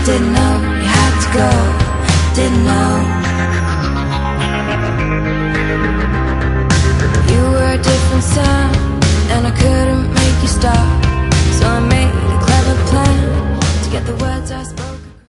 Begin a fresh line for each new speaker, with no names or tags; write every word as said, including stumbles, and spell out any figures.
Didn't know you had to go. Didn't know you were a different sound, and I couldn't make you stop.